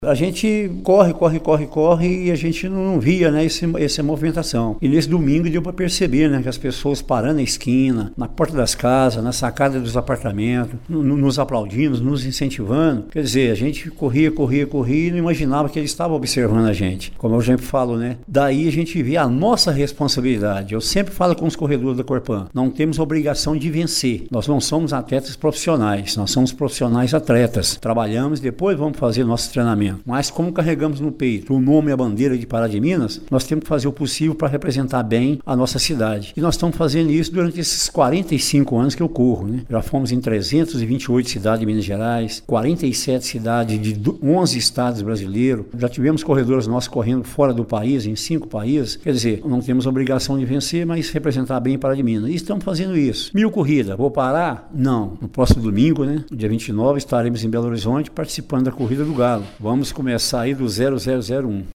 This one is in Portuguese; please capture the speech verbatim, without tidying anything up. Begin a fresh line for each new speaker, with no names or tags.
A gente corre, corre, corre, corre e a gente não via, né, esse, essa movimentação. E nesse domingo deu para perceber, né, que as pessoas parando na esquina, na porta das casas, na sacada dos apartamentos, no, nos aplaudindo, nos incentivando. Quer dizer, a gente corria, corria, corria e não imaginava que eles estavam observando a gente. Como eu sempre falo, né, daí a gente vê a nossa responsabilidade. Eu sempre falo com os corredores da Corpan, não temos obrigação de vencer. Nós não somos atletas profissionais, nós somos profissionais atletas. Trabalhamos e depois vamos fazer nosso treinamento. Mas como carregamos no peito o nome e a bandeira de Pará de Minas, nós temos que fazer o possível para representar bem a nossa cidade. E nós estamos fazendo isso durante esses quarenta e cinco anos que eu corro, né? Já fomos em trezentas e vinte e oito cidades de Minas Gerais, quarenta e sete cidades de onze estados brasileiros. Já tivemos corredores nossos correndo fora do país, em cinco países. Quer dizer, não temos obrigação de vencer, mas representar bem Pará de Minas. E estamos fazendo isso. Mil corrida, vou parar? Não. No próximo domingo, né? Dia vinte e nove, estaremos em Belo Horizonte participando da Corrida do Galo. Vamos começar aí do zero zero zero um.